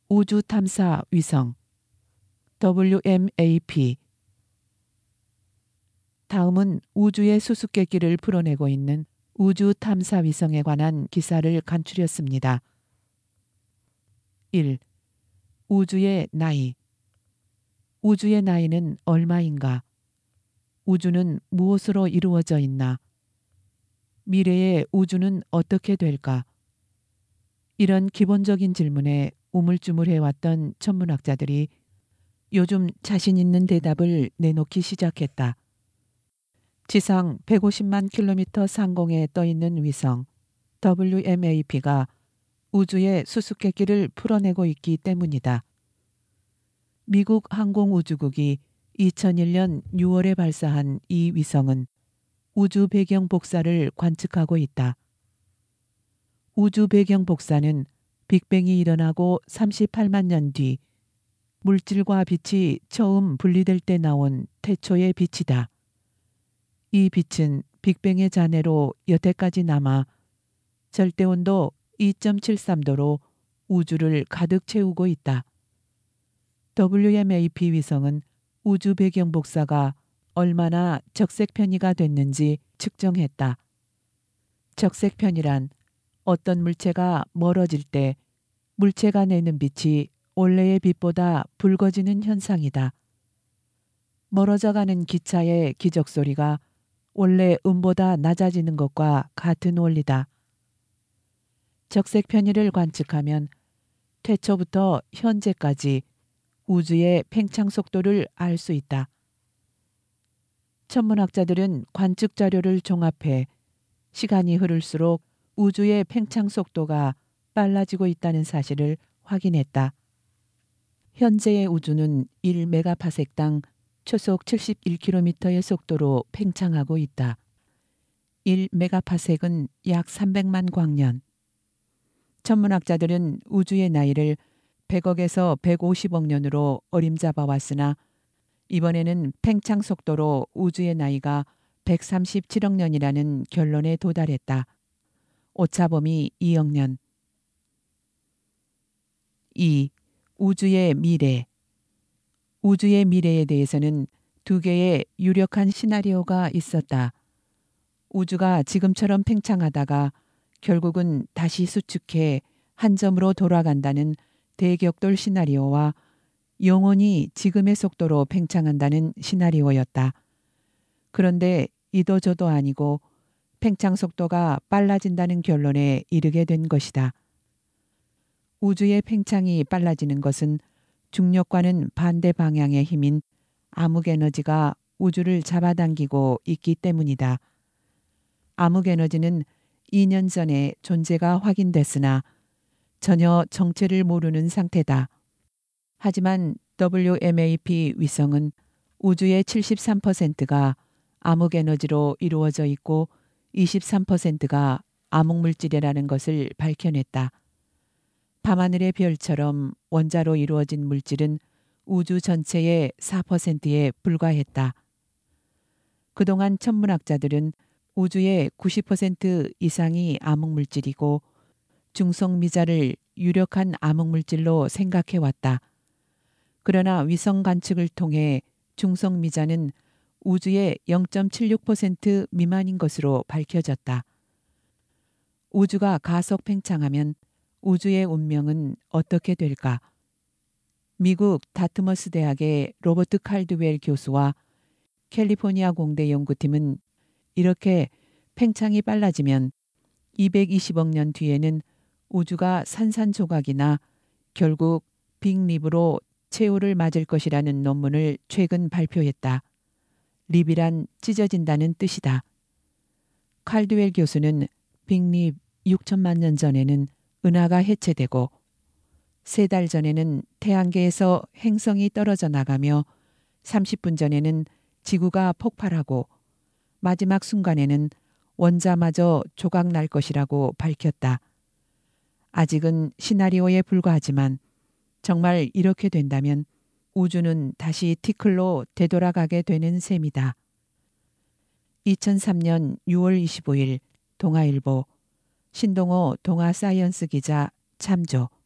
우주 탐사 위성 WMAP. 다음은 우주의 수수께끼를 풀어내고 있는 우주 탐사 위성에 관한 기사를 간추렸습니다. 1. 우주의 나이. 우주의 나이는 얼마인가? 우주는 무엇으로 이루어져 있나? 미래의 우주는 어떻게 될까? 이런 기본적인 질문에 우물쭈물해왔던 천문학자들이 요즘 자신 있는 대답을 내놓기 시작했다. 지상 150만 킬로미터 상공에 떠있는 위성 WMAP가 우주의 수수께끼를 풀어내고 있기 때문이다. 미국 항공우주국이 2001년 6월에 발사한 이 위성은 우주 배경 복사를 관측하고 있다. 우주 배경 복사는 빅뱅이 일어나고 38만 년 뒤 물질과 빛이 처음 분리될 때 나온 태초의 빛이다. 이 빛은 빅뱅의 잔해로 여태까지 남아 절대온도 2.73도로 우주를 가득 채우고 있다. WMAP 위성은 우주 배경 복사가 얼마나 적색 편이가 됐는지 측정했다. 적색 편이란 어떤 물체가 멀어질 때 물체가 내는 빛이 원래의 빛보다 붉어지는 현상이다. 멀어져가는 기차의 기적 소리가 원래 음보다 낮아지는 것과 같은 원리다. 적색 편의를 관측하면 태초부터 현재까지 우주의 팽창 속도를 알 수 있다. 천문학자들은 관측 자료를 종합해 시간이 흐를수록 우주의 팽창 속도가 빨라지고 있다는 사실을 확인했다. 현재의 우주는 1메가파섹당 초속 71km의 속도로 팽창하고 있다. 1메가파섹은 약 300만 광년. 천문학자들은 우주의 나이를 100억에서 150억 년으로 어림잡아 왔으나 이번에는 팽창 속도로 우주의 나이가 137억 년이라는 결론에 도달했다. 오차범위 2억 년. 2. 우주의 미래. 우주의 미래에 대해서는 두 개의 유력한 시나리오가 있었다. 우주가 지금처럼 팽창하다가 결국은 다시 수축해 한 점으로 돌아간다는 대격돌 시나리오와 영원히 지금의 속도로 팽창한다는 시나리오였다. 그런데 이도저도 아니고 팽창 속도가 빨라진다는 결론에 이르게 된 것이다. 우주의 팽창이 빨라지는 것은 중력과는 반대 방향의 힘인 암흑에너지가 우주를 잡아당기고 있기 때문이다. 암흑에너지는 2년 전에 존재가 확인됐으나 전혀 정체를 모르는 상태다. 하지만 WMAP 위성은 우주의 73%가 암흑에너지로 이루어져 있고 23%가 암흑물질이라는 것을 밝혀냈다. 밤하늘의 별처럼 원자로 이루어진 물질은 우주 전체의 4%에 불과했다. 그동안 천문학자들은 우주의 90% 이상이 암흑물질이고 중성미자를 유력한 암흑물질로 생각해왔다. 그러나 위성 관측을 통해 중성미자는 우주의 0.76% 미만인 것으로 밝혀졌다. 우주가 가속 팽창하면 우주의 운명은 어떻게 될까? 미국 다트머스 대학의 로버트 칼드웰 교수와 캘리포니아 공대 연구팀은 이렇게 팽창이 빨라지면 220억 년 뒤에는 우주가 산산조각이나 결국 빅립으로 최후를 맞을 것이라는 논문을 최근 발표했다. 립이란 찢어진다는 뜻이다. 칼드웰 교수는 빅립 6천만 년 전에는 은하가 해체되고 3달 전에는 태양계에서 행성이 떨어져 나가며 30분 전에는 지구가 폭발하고 마지막 순간에는 원자마저 조각 날 것이라고 밝혔다. 아직은 시나리오에 불과하지만 정말 이렇게 된다면 우주는 다시 티클로 되돌아가게 되는 셈이다. 2003년 6월 25일 동아일보 신동호 동아사이언스 기자 참조.